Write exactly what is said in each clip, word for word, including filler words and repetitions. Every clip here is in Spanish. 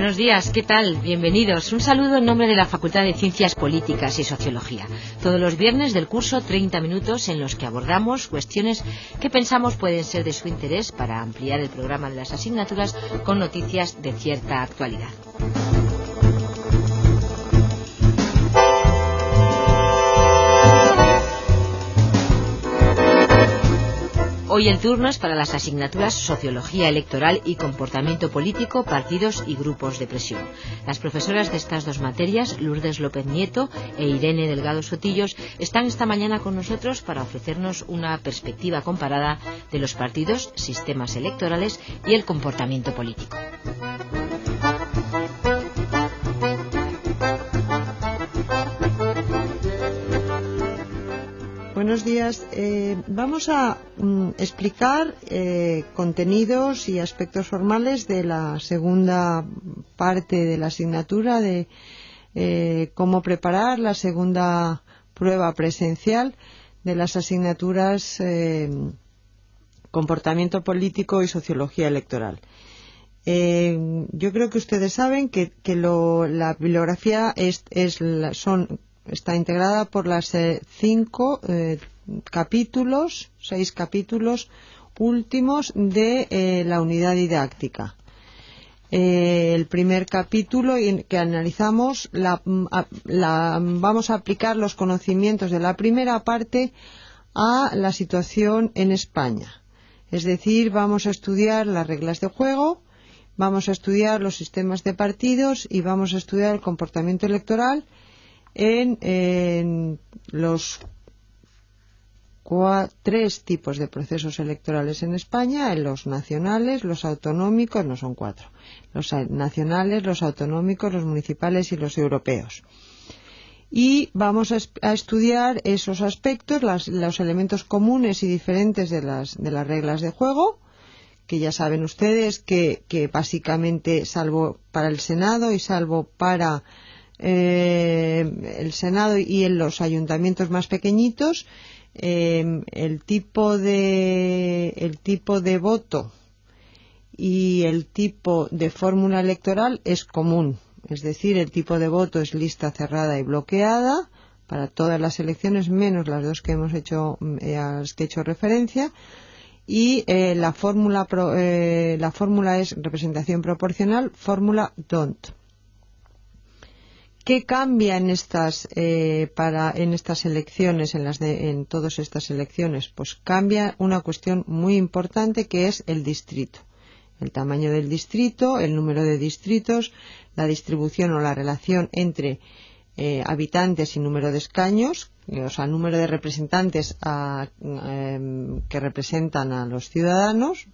Buenos días, ¿qué tal? Bienvenidos. Un saludo en nombre de la Facultad de Ciencias Políticas y Sociología. Todos los viernes del curso, treinta minutos en los que abordamos cuestiones que pensamos pueden ser de su interés para ampliar el programa de las asignaturas con noticias de cierta actualidad. Hoy el turno es para las asignaturas Sociología Electoral y Comportamiento Político, Partidos y Grupos de Presión. Las profesoras de estas dos materias, Lourdes López Nieto e Irene Delgado Sotillos, están esta mañana con nosotros para ofrecernos una perspectiva comparada de los partidos, sistemas electorales y el comportamiento político. Buenos días. Eh, vamos a mm, explicar eh, contenidos y aspectos formales de la segunda parte de la asignatura de eh, cómo preparar la segunda prueba presencial de las asignaturas eh, Comportamiento Político y Sociología Electoral. Eh, yo creo que ustedes saben que, que lo, la bibliografía es, es la, son está integrada por las eh, cinco eh, capítulos, seis capítulos últimos de eh, la unidad didáctica. Eh, el primer capítulo en que analizamos, la, la, vamos a aplicar los conocimientos de la primera parte a la situación en España. Es decir, vamos a estudiar las reglas de juego, vamos a estudiar los sistemas de partidos y vamos a estudiar el comportamiento electoral En, en los cua, tres tipos de procesos electorales en España, en los nacionales, los autonómicos, no son cuatro, los nacionales, los autonómicos, los municipales y los europeos. Y vamos a, a estudiar esos aspectos, las, los elementos comunes y diferentes de las, de las reglas de juego, que ya saben ustedes que, que básicamente, salvo para el Senado y salvo para Eh, el Senado y en los ayuntamientos más pequeñitos, eh, el tipo de el tipo de voto y el tipo de fórmula electoral es común, es decir, el tipo de voto es lista cerrada y bloqueada para todas las elecciones menos las dos que hemos hecho eh, a las que he hecho referencia, y eh, la fórmula pro, eh, la fórmula es representación proporcional, fórmula D O N T. ¿Qué cambia en estas eh, para en estas elecciones, en las de, en todas estas elecciones? Pues cambia una cuestión muy importante, que es el distrito, el tamaño del distrito, el número de distritos, la distribución o la relación entre eh, habitantes y número de escaños, o sea, número de representantes a, eh, que representan a los ciudadanos.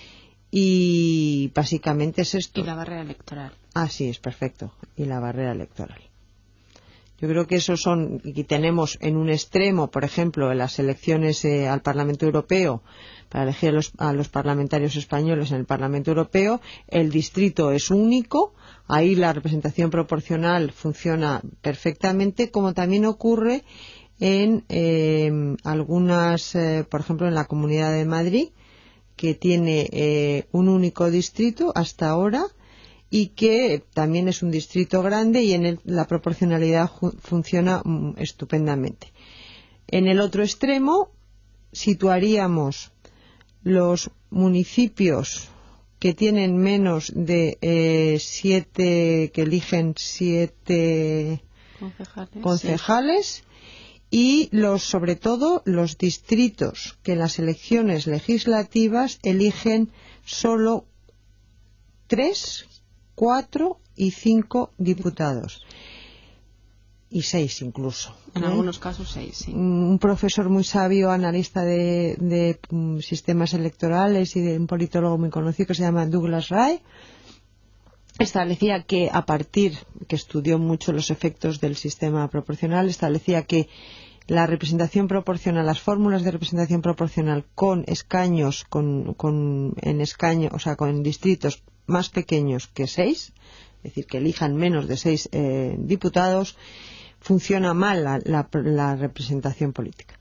Y básicamente es esto. Y la barrera electoral. Ah, sí, es perfecto. Y la barrera electoral. Yo creo que esos son, y tenemos en un extremo, por ejemplo, en las elecciones eh, al Parlamento Europeo, para elegir a los, a los parlamentarios españoles en el Parlamento Europeo, el distrito es único, ahí la representación proporcional funciona perfectamente, como también ocurre en eh, algunas, eh, por ejemplo, en la Comunidad de Madrid, que tiene eh, un único distrito hasta ahora y que también es un distrito grande, y en el, la proporcionalidad funciona mm, estupendamente. En el otro extremo situaríamos los municipios que tienen menos de eh, siete, que eligen siete concejales, concejales sí. Y los, sobre todo los distritos que en las elecciones legislativas eligen solo tres, cuatro y cinco diputados. Y seis incluso. En ¿eh? algunos casos seis, sí. Un profesor muy sabio, analista de, de um, sistemas electorales y de un politólogo muy conocido que se llama Douglas Ray, establecía que a partir, que estudió mucho los efectos del sistema proporcional, establecía que la representación proporcional, las fórmulas de representación proporcional con escaños, con, con en escaño, o sea, con distritos más pequeños que seis, es decir, que elijan menos de seis eh, diputados, funciona mal la, la, la representación política.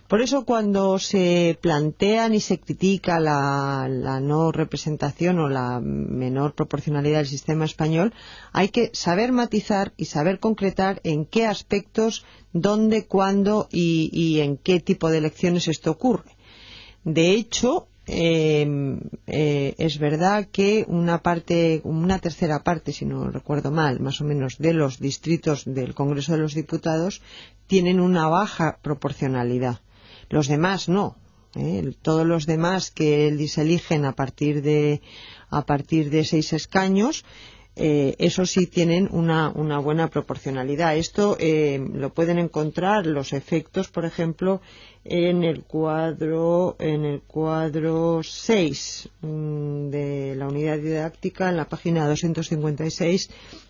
Por eso cuando se plantean y se critica la, la no representación o la menor proporcionalidad del sistema español, hay que saber matizar y saber concretar en qué aspectos, dónde, cuándo y, y en qué tipo de elecciones esto ocurre. De hecho, Eh, eh, es verdad que una parte, una tercera parte, si no recuerdo mal, más o menos, de los distritos del Congreso de los Diputados tienen una baja proporcionalidad. Los demás no. ¿eh? Todos los demás que se eligen a partir de a partir de seis escaños, eh, eso sí tienen una, una buena proporcionalidad. Esto eh, lo pueden encontrar los efectos, por ejemplo, en el cuadro en el cuadro seis mmm, de la unidad didáctica, en la página doscientos cincuenta y seis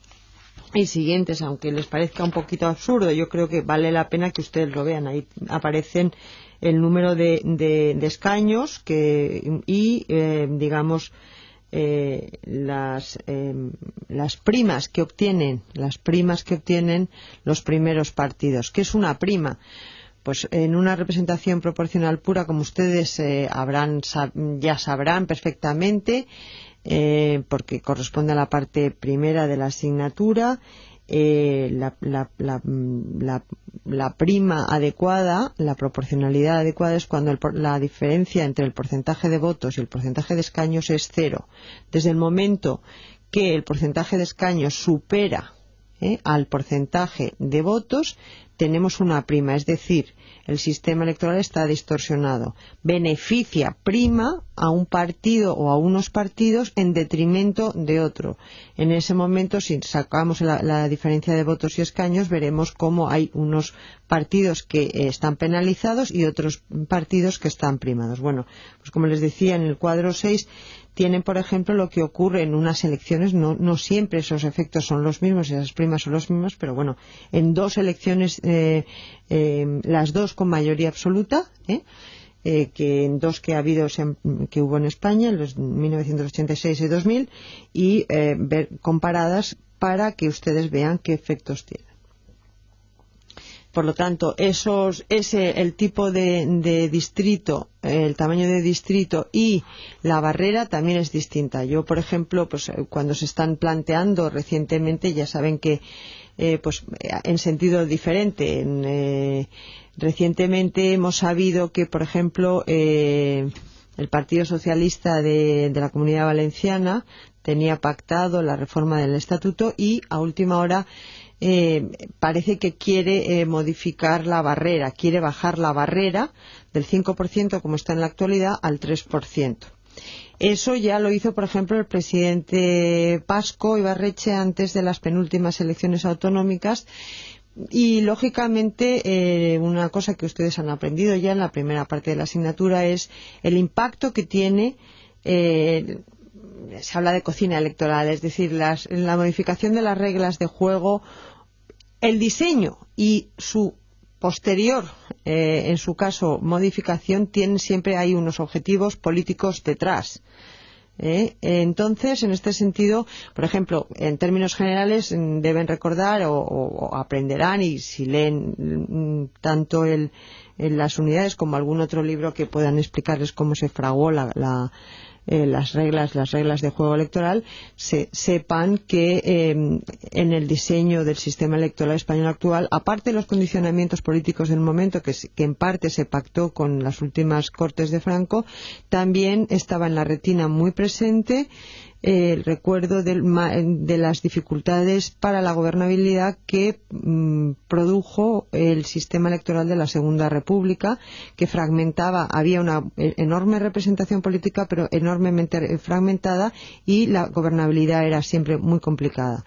y siguientes. Aunque les parezca un poquito absurdo, yo creo que vale la pena que ustedes lo vean. Ahí aparecen el número de, de, de escaños que, y eh, digamos Eh, las eh, las primas que obtienen las primas que obtienen los primeros partidos. ¿Qué es una prima? Pues en una representación proporcional pura, como ustedes eh, habrán ya sabrán perfectamente, eh, porque corresponde a la parte primera de la asignatura. Eh, la, la, la, la, la prima adecuada, la proporcionalidad adecuada es cuando el, la diferencia entre el porcentaje de votos y el porcentaje de escaños es cero. Desde el momento que el porcentaje de escaños supera eh, al porcentaje de votos, tenemos una prima, es decir, el sistema electoral está distorsionado. Beneficia, prima a un partido o a unos partidos en detrimento de otro. En ese momento, si sacamos la, la diferencia de votos y escaños, veremos cómo hay unos partidos que eh, están penalizados y otros partidos que están primados. Bueno, pues como les decía, en el cuadro seis tienen, por ejemplo, lo que ocurre en unas elecciones. No, no siempre esos efectos son los mismos, esas primas son los mismos, pero bueno, en dos elecciones, eh, eh, las dos con mayoría absoluta, ¿eh? Eh, que en dos que ha habido que hubo en España, en los mil novecientos ochenta y seis y dos mil, y eh, ver, comparadas para que ustedes vean qué efectos tienen. Por lo tanto, esos, ese, el tipo de, de distrito, el tamaño de distrito y la barrera también es distinta. Yo, por ejemplo, pues cuando se están planteando recientemente, ya saben que eh, pues en sentido diferente. En, eh, recientemente hemos sabido que, por ejemplo, eh, el Partido Socialista de, de la Comunidad Valenciana tenía pactado la reforma del Estatuto y a última hora Eh, parece que quiere eh, modificar la barrera, quiere bajar la barrera del cinco por ciento, como está en la actualidad, al tres por ciento. Eso ya lo hizo, por ejemplo, el presidente Pasco Ibarretxe antes de las penúltimas elecciones autonómicas. Y, lógicamente, eh, una cosa que ustedes han aprendido ya en la primera parte de la asignatura es el impacto que tiene eh, se habla de cocina electoral, es decir, las, la modificación de las reglas de juego, el diseño y su posterior, eh, en su caso, modificación, tienen siempre hay unos objetivos políticos detrás. ¿eh? Entonces, en este sentido, por ejemplo, en términos generales, deben recordar o, o aprenderán, y si leen tanto el, en las unidades como algún otro libro que puedan explicarles cómo se fraguó la, la Eh, las reglas las reglas de juego electoral, se, sepan que eh, en el diseño del sistema electoral español actual, aparte de los condicionamientos políticos del momento, que, que en parte se pactó con las últimas Cortes de Franco, también estaba en la retina muy presente eh, el recuerdo del, de las dificultades para la gobernabilidad que mmm, produjo el sistema electoral de la Segunda República, que fragmentaba, había una enorme representación política, pero enormemente fragmentada, y la gobernabilidad era siempre muy complicada.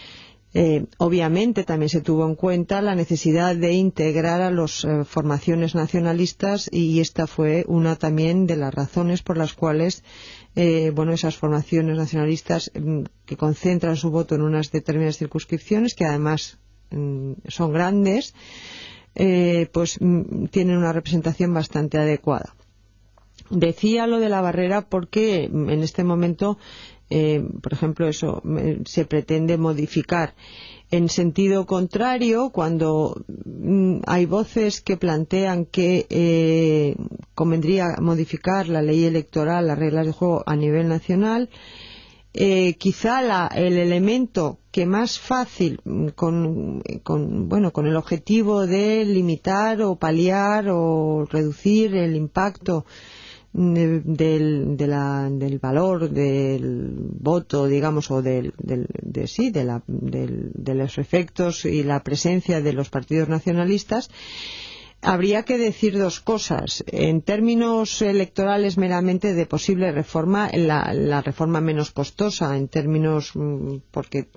Eh, obviamente también se tuvo en cuenta la necesidad de integrar a las eh, formaciones nacionalistas, y esta fue una también de las razones por las cuales eh, bueno, esas formaciones nacionalistas mm, que concentran su voto en unas determinadas circunscripciones, que además mm, son grandes, eh, pues mm, tienen una representación bastante adecuada. Decía lo de la barrera porque en este momento eh, por ejemplo, eso eh, se pretende modificar. En sentido contrario, cuando mm, hay voces que plantean que eh, convendría modificar la ley electoral, las reglas de juego a nivel nacional, eh, quizá la, el elemento que más fácil, con, con, bueno, con el objetivo de limitar o paliar o reducir el impacto Del, de la, del valor del voto, digamos, o del, del, de, sí, de, la, del, de los efectos y la presencia de los partidos nacionalistas, habría que decir dos cosas. En términos electorales meramente de posible reforma, la, la reforma menos costosa, en términos, porque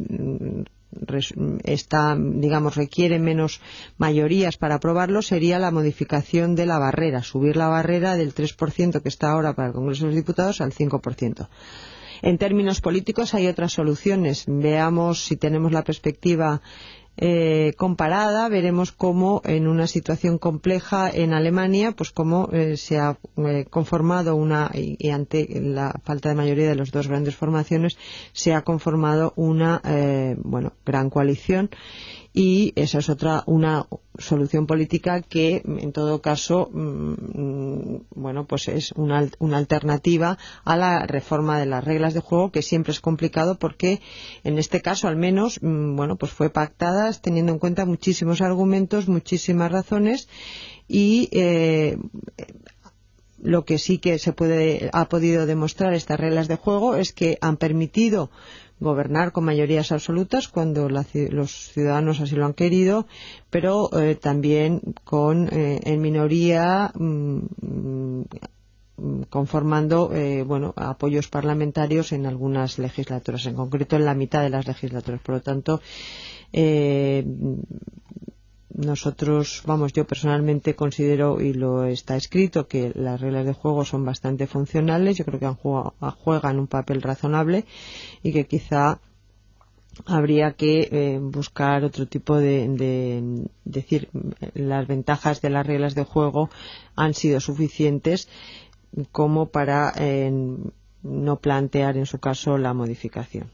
Está, digamos, requiere menos mayorías para aprobarlo, sería la modificación de la barrera, subir la barrera del tres por ciento que está ahora para el Congreso de los Diputados al cinco por ciento. En términos políticos hay otras soluciones. Veamos, si tenemos la perspectiva eh, comparada, veremos cómo en una situación compleja en Alemania, pues cómo eh, se ha eh, conformado una, y, y ante la falta de mayoría de las dos grandes formaciones, se ha conformado una eh, bueno, gran coalición, y esa es otra, una solución política que en todo caso mmm, bueno, pues es una, una alternativa a la reforma de las reglas de juego, que siempre es complicado porque en este caso al menos mmm, bueno, pues fue pactada teniendo en cuenta muchísimos argumentos, muchísimas razones, y eh, lo que sí que se puede ha podido demostrar estas reglas de juego es que han permitido gobernar con mayorías absolutas cuando la, los ciudadanos así lo han querido, pero eh, también con eh, en minoría mmm, conformando eh, bueno, apoyos parlamentarios en algunas legislaturas, en concreto en la mitad de las legislaturas. Por lo tanto, eh, nosotros, vamos, yo personalmente considero, y lo está escrito, que las reglas de juego son bastante funcionales. Yo creo que han jugado, juegan un papel razonable y que quizá habría que eh, buscar otro tipo de, de decir, las ventajas de las reglas de juego han sido suficientes como para eh, no plantear en su caso la modificación.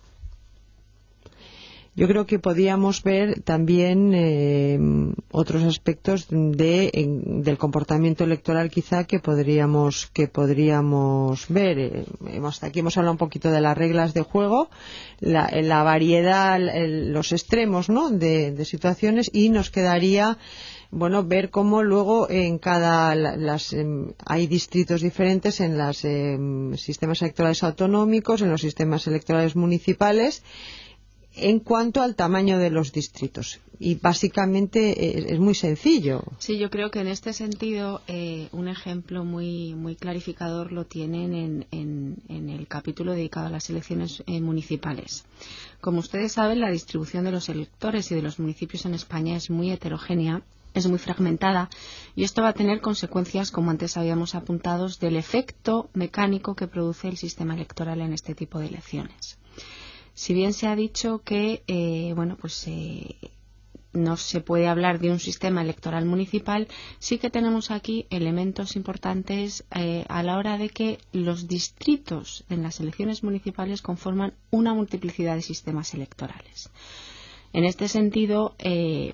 Yo creo que podíamos ver también eh, otros aspectos de, en, del comportamiento electoral quizá que podríamos que podríamos ver. Eh, hemos, aquí hemos hablado un poquito de las reglas de juego, la, la variedad, el, los extremos, ¿no?, de, de situaciones, y nos quedaría bueno ver cómo luego en cada las eh, hay distritos diferentes en los eh, sistemas electorales autonómicos, en los sistemas electorales municipales, en cuanto al tamaño de los distritos. Y básicamente es, es muy sencillo. Sí, yo creo que en este sentido eh, un ejemplo muy muy clarificador lo tienen en, en, en el capítulo dedicado a las elecciones eh, municipales. Como ustedes saben, la distribución de los electores y de los municipios en España es muy heterogénea, es muy fragmentada, y esto va a tener consecuencias, como antes habíamos apuntado, del efecto mecánico que produce el sistema electoral en este tipo de elecciones. Si bien se ha dicho que eh, bueno, pues eh, no se puede hablar de un sistema electoral municipal, sí que tenemos aquí elementos importantes eh, a la hora de que los distritos en las elecciones municipales conforman una multiplicidad de sistemas electorales. En este sentido, eh,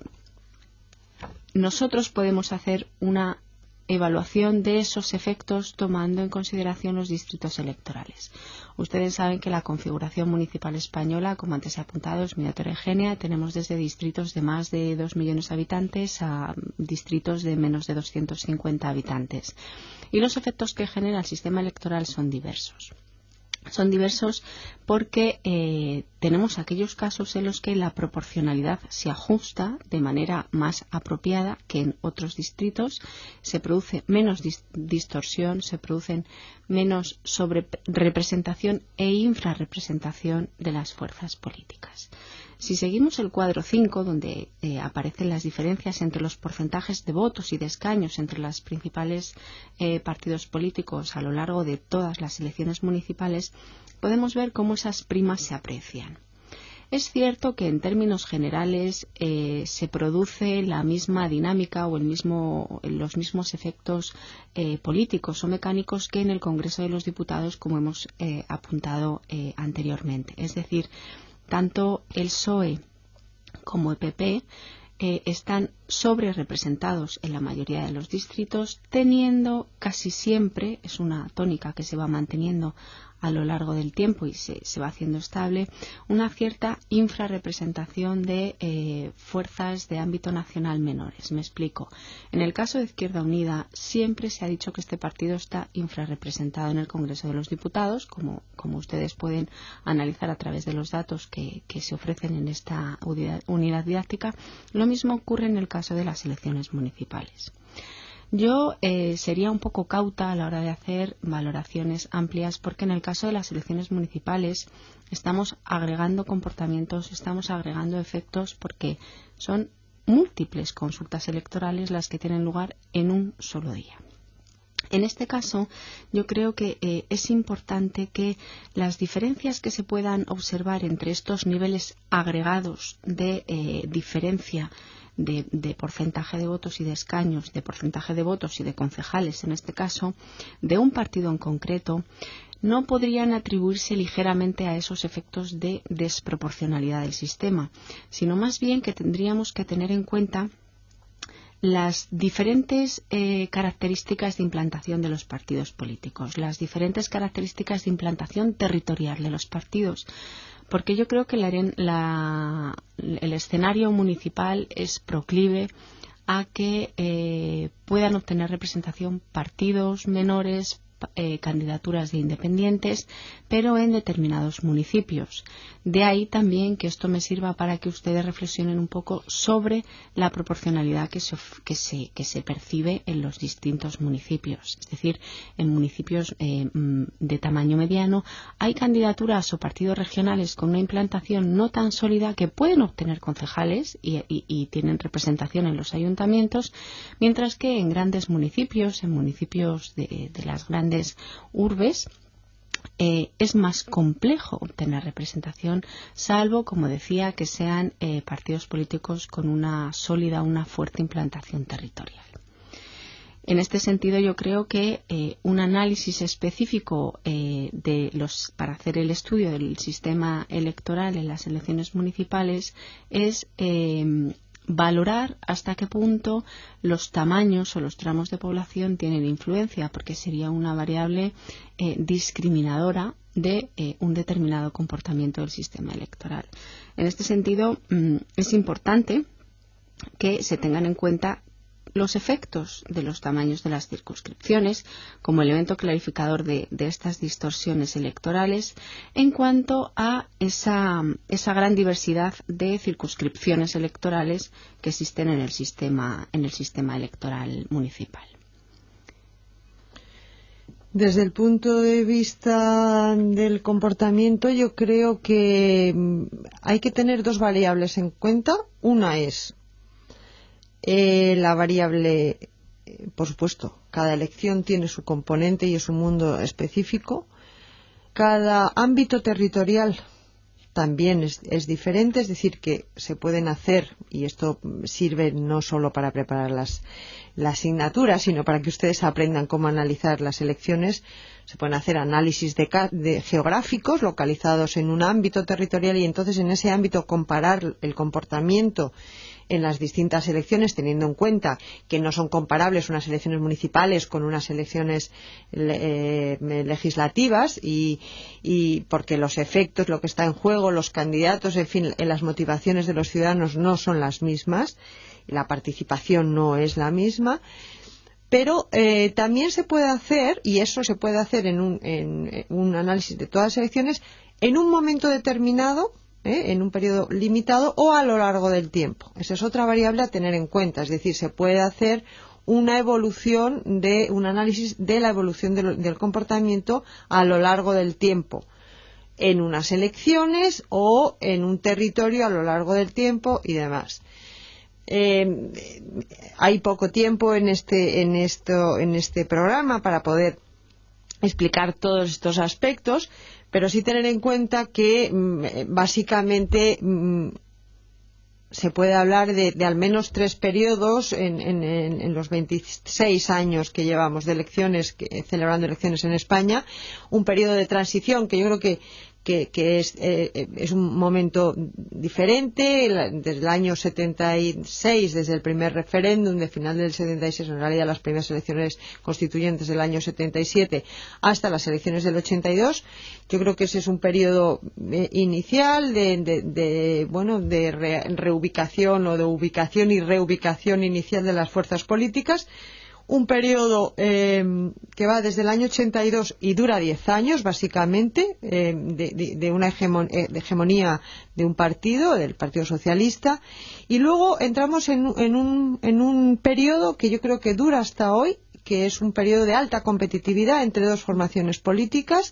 nosotros podemos hacer una evaluación de esos efectos tomando en consideración los distritos electorales. Ustedes saben que la configuración municipal española, como antes he apuntado, es muy heterogénea. Tenemos desde distritos de más de dos millones de habitantes a distritos de menos de doscientos cincuenta habitantes. Y los efectos que genera el sistema electoral son diversos. Son diversos porque eh, tenemos aquellos casos en los que la proporcionalidad se ajusta de manera más apropiada que en otros distritos, se produce menos dis distorsión, se producen menos sobrerepresentación e infrarrepresentación de las fuerzas políticas. Si seguimos el cuadro cinco, donde eh, aparecen las diferencias entre los porcentajes de votos y de escaños entre los principales eh, partidos políticos a lo largo de todas las elecciones municipales, podemos ver cómo esas primas se aprecian. Es cierto que en términos generales eh, se produce la misma dinámica o el mismo, los mismos efectos eh, políticos o mecánicos que en el Congreso de los Diputados, como hemos eh, apuntado eh, anteriormente. Es decir, tanto el P S O E como el P P eh, están sobre representados en la mayoría de los distritos, teniendo casi siempre, es una tónica que se va manteniendo a lo largo del tiempo y se, se va haciendo estable, una cierta infrarrepresentación de eh, fuerzas de ámbito nacional menores. Me explico. En el caso de Izquierda Unida siempre se ha dicho que este partido está infrarrepresentado en el Congreso de los Diputados, como, como ustedes pueden analizar a través de los datos que, que se ofrecen en esta unidad, unidad didáctica. Lo mismo ocurre en el caso de las elecciones municipales. Yo eh, sería un poco cauta a la hora de hacer valoraciones amplias porque en el caso de las elecciones municipales estamos agregando comportamientos, estamos agregando efectos porque son múltiples consultas electorales las que tienen lugar en un solo día. En este caso, yo creo que eh, es importante que las diferencias que se puedan observar entre estos niveles agregados de eh, diferencia de, de porcentaje de votos y de escaños, de porcentaje de votos y de concejales, en este caso, de un partido en concreto, no podrían atribuirse ligeramente a esos efectos de desproporcionalidad del sistema, sino más bien que tendríamos que tener en cuenta las diferentes eh, características de implantación de los partidos políticos, las diferentes características de implantación territorial de los partidos, porque yo creo que la, la, el escenario municipal es proclive a que eh, puedan obtener representación partidos menores, Eh, candidaturas de independientes, pero en determinados municipios. De ahí también que esto me sirva para que ustedes reflexionen un poco sobre la proporcionalidad que se, que se, que se percibe en los distintos municipios. Es decir, en municipios eh, de tamaño mediano hay candidaturas o partidos regionales con una implantación no tan sólida que pueden obtener concejales y, y, y tienen representación en los ayuntamientos, mientras que en grandes municipios, en municipios de, de las grandes urbes, eh, es más complejo obtener representación, salvo, como decía, que sean eh, partidos políticos con una sólida, una fuerte implantación territorial. En este sentido, yo creo que eh, un análisis específico eh, de los, para hacer el estudio del sistema electoral en las elecciones municipales es eh, valorar hasta qué punto los tamaños o los tramos de población tienen influencia, porque sería una variable eh, discriminadora de eh, un determinado comportamiento del sistema electoral. En este sentido, mmm, es importante que se tengan en cuenta los efectos de los tamaños de las circunscripciones como elemento clarificador de, de estas distorsiones electorales en cuanto a esa, esa gran diversidad de circunscripciones electorales que existen en el sistema, en el sistema electoral municipal. Desde el punto de vista del comportamiento, yo creo que hay que tener dos variables en cuenta. Una es Eh, la variable, eh, por supuesto, cada elección tiene su componente y es un mundo específico. Cada ámbito territorial también es, es diferente, es decir, que se pueden hacer, y esto sirve no solo para preparar las, la asignatura, sino para que ustedes aprendan cómo analizar las elecciones. Se pueden hacer análisis de, de geográficos localizados en un ámbito territorial y entonces en ese ámbito comparar el comportamiento en las distintas elecciones, teniendo en cuenta que no son comparables unas elecciones municipales con unas elecciones eh, legislativas y, y porque los efectos, lo que está en juego, los candidatos, en fin, en las motivaciones de los ciudadanos no son las mismas, la participación no es la misma. Pero eh, también se puede hacer, y eso se puede hacer en un, en un análisis de todas las elecciones, en un momento determinado, ¿eh? en un periodo limitado o a lo largo del tiempo. Esa es otra variable a tener en cuenta. Es decir, se puede hacer una evolución, de un análisis de la evolución de lo, del comportamiento a lo largo del tiempo, en unas elecciones o en un territorio a lo largo del tiempo y demás. Eh, hay poco tiempo en este, en esto, en este programa para poder explicar todos estos aspectos, pero sí tener en cuenta que básicamente se puede hablar de, de al menos tres periodos en, en, en los veintiséis años que llevamos de elecciones, que, celebrando elecciones en España, un periodo de transición que yo creo que que, que es, eh, es un momento diferente, desde el año setenta y seis, desde el primer referéndum de final del setenta y seis, en realidad las primeras elecciones constituyentes del año setenta y siete, hasta las elecciones del ochenta y dos. Yo creo que ese es un periodo eh, inicial de, de, de, bueno, de re, reubicación o de ubicación y reubicación inicial de las fuerzas políticas. Un periodo eh, que va desde el año ochenta y dos y dura diez años, básicamente, eh, de, de, de una hegemon, eh, de hegemonía de un partido, del Partido Socialista. Y luego entramos en, en, un, en un periodo que yo creo que dura hasta hoy, que es un periodo de alta competitividad entre dos formaciones políticas.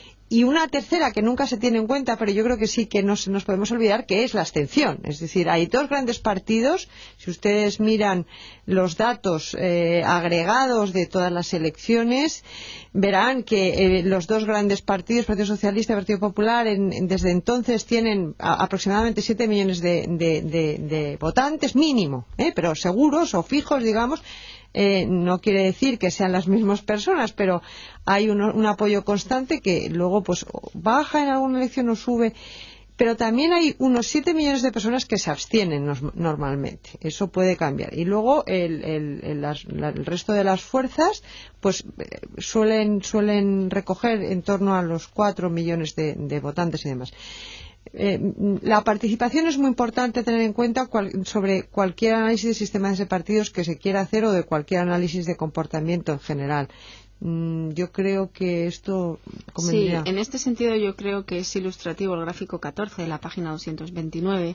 Y una tercera que nunca se tiene en cuenta, pero yo creo que sí que no nos podemos olvidar, que es la abstención. Es decir, hay dos grandes partidos. Si ustedes miran los datos eh, agregados de todas las elecciones, verán que eh, los dos grandes partidos, Partido Socialista y Partido Popular, en, en, desde entonces tienen a, aproximadamente siete millones de, de, de, de votantes mínimo, ¿eh? pero seguros o fijos, digamos. Eh, no quiere decir que sean las mismas personas, pero hay un, un apoyo constante que luego pues baja en alguna elección o sube. Pero también hay unos siete millones de personas que se abstienen nos, normalmente. Eso puede cambiar. Y luego el, el, el, las, la, el resto de las fuerzas pues eh, suelen, suelen recoger en torno a los cuatro millones de, de votantes y demás. Eh, la participación es muy importante tener en cuenta cual, sobre cualquier análisis de sistemas de partidos que se quiera hacer o de cualquier análisis de comportamiento en general. Mm, yo creo que esto convendría. Sí, en este sentido yo creo que es ilustrativo el gráfico catorce de la página doscientos veintinueve,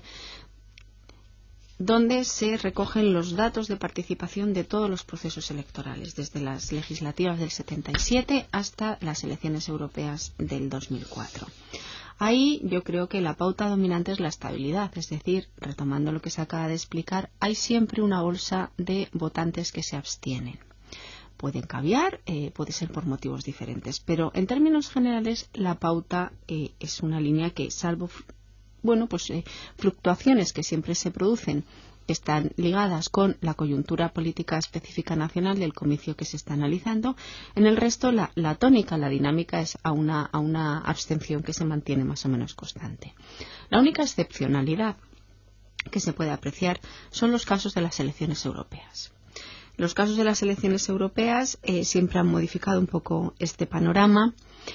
donde se recogen los datos de participación de todos los procesos electorales, desde las legislativas del setenta y siete hasta las elecciones europeas del dos mil cuatro. Ahí yo creo que la pauta dominante es la estabilidad, es decir, retomando lo que se acaba de explicar, hay siempre una bolsa de votantes que se abstienen. Pueden cambiar, eh, puede ser por motivos diferentes, pero en términos generales la pauta eh, es una línea que, salvo bueno, pues eh, fluctuaciones que siempre se producen, están ligadas con la coyuntura política específica nacional del comicio que se está analizando. En el resto, la, la tónica, la dinámica es a una, a una abstención que se mantiene más o menos constante. La única excepcionalidad que se puede apreciar son los casos de las elecciones europeas. Los casos de las elecciones europeas eh, siempre han modificado un poco este panorama.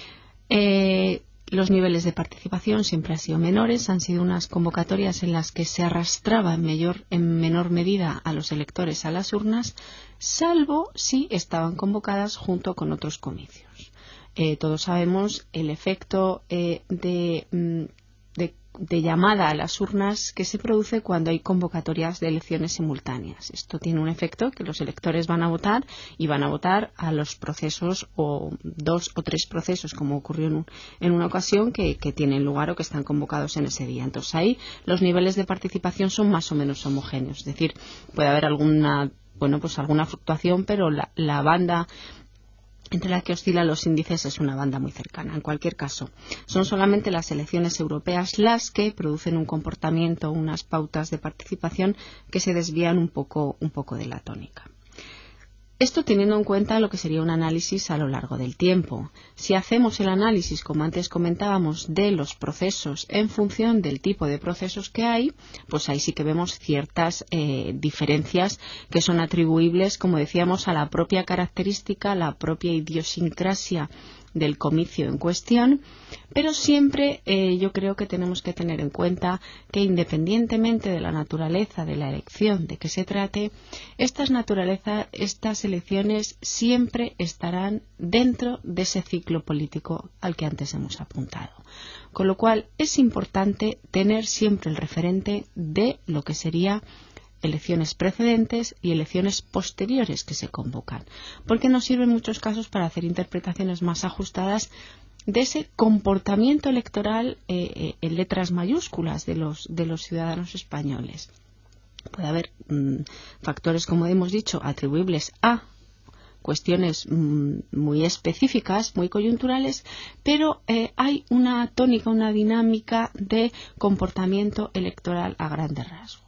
Eh, Los niveles de participación siempre han sido menores, han sido unas convocatorias en las que se arrastraba en, mayor, en menor medida a los electores a las urnas, salvo si estaban convocadas junto con otros comicios. Eh, todos sabemos el efecto eh, de, de, de llamada a las urnas que se produce cuando hay convocatorias de elecciones simultáneas. Esto tiene un efecto que los electores van a votar y van a votar a los procesos o dos o tres procesos, como ocurrió en, un, en una ocasión, que, que tienen lugar o que están convocados en ese día. Entonces ahí los niveles de participación son más o menos homogéneos. Es decir, puede haber alguna, bueno, pues alguna fluctuación, pero la, la banda entre la que oscilan los índices es una banda muy cercana. En cualquier caso, son solamente las elecciones europeas las que producen un comportamiento, unas pautas de participación que se desvían un poco, un poco de la tónica. Esto teniendo en cuenta lo que sería un análisis a lo largo del tiempo. Si hacemos el análisis, como antes comentábamos, de los procesos en función del tipo de procesos que hay, pues ahí sí que vemos ciertas eh, diferencias que son atribuibles, como decíamos, a la propia característica, a la propia idiosincrasia del comicio en cuestión, pero siempre eh, yo creo que tenemos que tener en cuenta que independientemente de la naturaleza de la elección de que se trate, estas naturaleza, estas elecciones siempre estarán dentro de ese ciclo político al que antes hemos apuntado. Con lo cual es importante tener siempre el referente de lo que sería elecciones precedentes y elecciones posteriores que se convocan, porque nos sirve en muchos casos para hacer interpretaciones más ajustadas de ese comportamiento electoral eh, eh, en letras mayúsculas de los, de los ciudadanos españoles. Puede haber mmm, factores, como hemos dicho, atribuibles a cuestiones mmm, muy específicas, muy coyunturales, pero eh, hay una tónica, una dinámica de comportamiento electoral a grandes rasgos.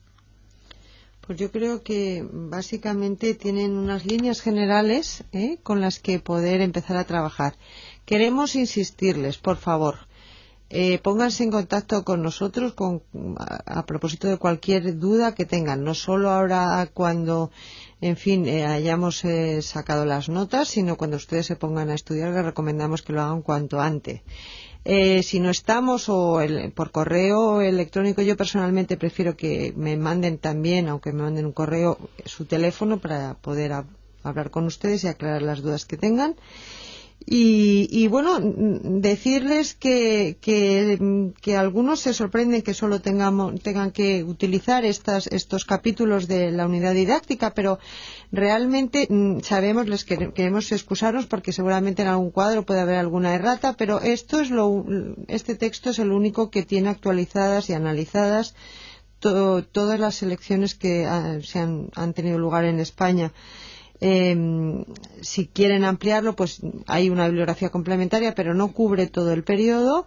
Pues yo creo que básicamente tienen unas líneas generales ¿eh? con las que poder empezar a trabajar. Queremos insistirles, por favor, eh, pónganse en contacto con nosotros con, a, a propósito de cualquier duda que tengan, no solo ahora cuando, en fin, eh, hayamos eh, sacado las notas, sino cuando ustedes se pongan a estudiar, les recomendamos que lo hagan cuanto antes. Eh, si no estamos o el, por correo electrónico, yo personalmente prefiero que me manden también, aunque me manden un correo, su teléfono para poder a, hablar con ustedes y aclarar las dudas que tengan. Y, y bueno, decirles que, que, que algunos se sorprenden que solo tengamos, tengan que utilizar estas, estos capítulos de la unidad didáctica, pero realmente sabemos, les queremos excusarnos porque seguramente en algún cuadro puede haber alguna errata, pero esto es lo, este texto es el único que tiene actualizadas y analizadas to, todas las elecciones que ha, se han, han tenido lugar en España. Eh, si quieren ampliarlo, pues hay una bibliografía complementaria, pero no cubre todo el periodo.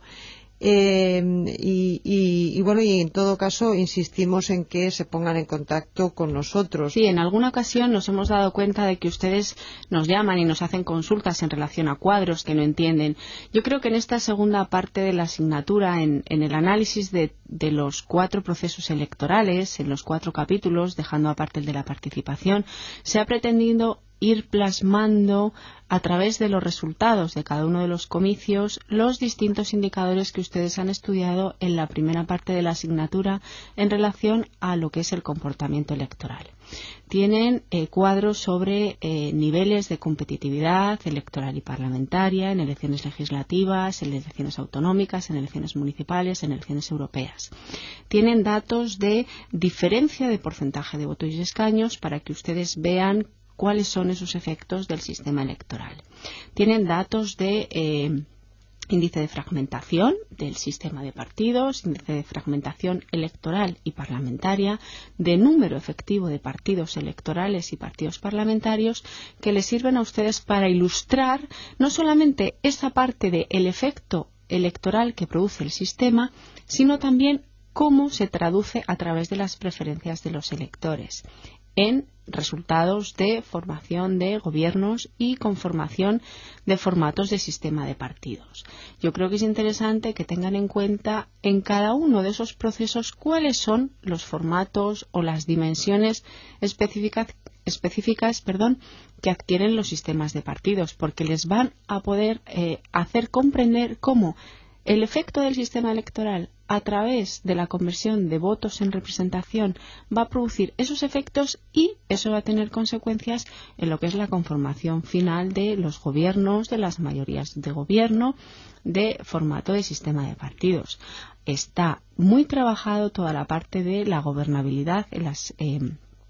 Eh, y, y, y bueno, y en todo caso insistimos en que se pongan en contacto con nosotros. Sí, en alguna ocasión nos hemos dado cuenta de que ustedes nos llaman y nos hacen consultas en relación a cuadros que no entienden. Yo creo que en esta segunda parte de la asignatura, en, en el análisis de, de los cuatro procesos electorales, en los cuatro capítulos, dejando aparte el de la participación, se ha pretendido ir plasmando a través de los resultados de cada uno de los comicios los distintos indicadores que ustedes han estudiado en la primera parte de la asignatura en relación a lo que es el comportamiento electoral. Tienen eh, cuadros sobre eh, niveles de competitividad electoral y parlamentaria en elecciones legislativas, en elecciones autonómicas, en elecciones municipales, en elecciones europeas. Tienen datos de diferencia de porcentaje de votos y escaños para que ustedes vean cuáles son esos efectos del sistema electoral. Tienen datos de eh, índice de fragmentación del sistema de partidos, índice de fragmentación electoral y parlamentaria, de número efectivo de partidos electorales y partidos parlamentarios, que les sirven a ustedes para ilustrar no solamente esa parte del efecto electoral que produce el sistema, sino también cómo se traduce a través de las preferencias de los electores en resultados de formación de gobiernos y conformación de formatos de sistema de partidos. Yo creo que es interesante que tengan en cuenta en cada uno de esos procesos cuáles son los formatos o las dimensiones específicas, específicas perdón, que adquieren los sistemas de partidos, porque les van a poder eh, hacer comprender cómo el efecto del sistema electoral a través de la conversión de votos en representación va a producir esos efectos y eso va a tener consecuencias en lo que es la conformación final de los gobiernos, de las mayorías de gobierno, de formato de sistema de partidos. Está muy trabajado toda la parte de la gobernabilidad en las eh,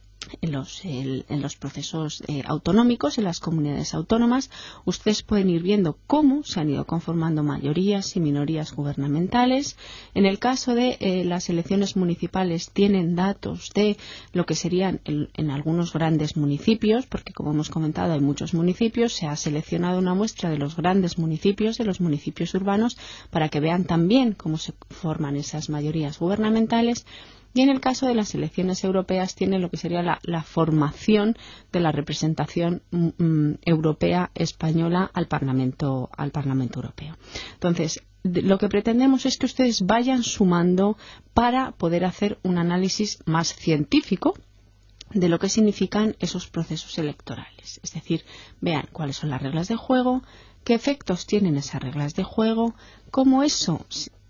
En los, el, en los procesos eh, autonómicos, en las comunidades autónomas. Ustedes pueden ir viendo cómo se han ido conformando mayorías y minorías gubernamentales. En el caso de eh, las elecciones municipales tienen datos de lo que serían el, en algunos grandes municipios, porque como hemos comentado hay muchos municipios. Se ha seleccionado una muestra de los grandes municipios, de los municipios urbanos, para que vean también cómo se forman esas mayorías gubernamentales. Y en el caso de las elecciones europeas tiene lo que sería la, la formación de la representación mm, europea española al Parlamento, al Parlamento Europeo. Entonces, de, lo que pretendemos es que ustedes vayan sumando para poder hacer un análisis más científico de lo que significan esos procesos electorales. Es decir, vean cuáles son las reglas de juego, qué efectos tienen esas reglas de juego, cómo eso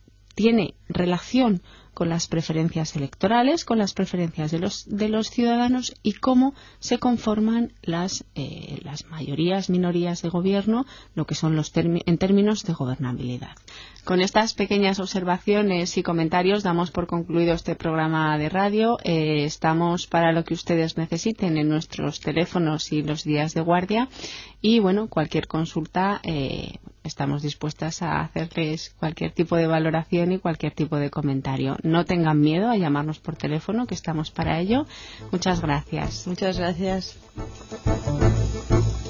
tiene relación con las preferencias electorales, con las preferencias de los, de los ciudadanos y cómo se conforman las, eh, las mayorías, minorías de gobierno, lo que son los termi- en términos de gobernabilidad. Con estas pequeñas observaciones y comentarios damos por concluido este programa de radio. Eh, estamos para lo que ustedes necesiten en nuestros teléfonos y los días de guardia. Y bueno, cualquier consulta, eh, estamos dispuestas a hacerles cualquier tipo de valoración y cualquier tipo de comentario. No tengan miedo a llamarnos por teléfono, que estamos para ello. Muchas gracias. Muchas gracias.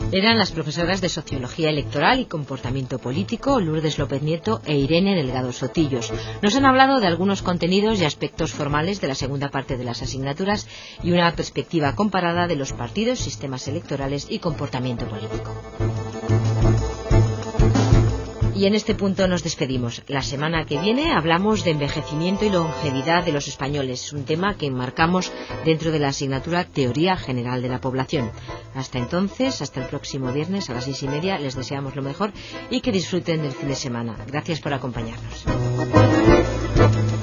Eran las profesoras de Sociología Electoral y Comportamiento Político, Lourdes López Nieto e Irene Delgado Sotillos. Nos han hablado de algunos contenidos y aspectos formales de la segunda parte de las asignaturas y una perspectiva comparada de los partidos, sistemas electorales y comportamiento político. Y en este punto nos despedimos. La semana que viene hablamos de envejecimiento y longevidad de los españoles, un tema que enmarcamos dentro de la asignatura Teoría General de la Población. Hasta entonces, hasta el próximo viernes a las seis y media, les deseamos lo mejor y que disfruten del fin de semana. Gracias por acompañarnos.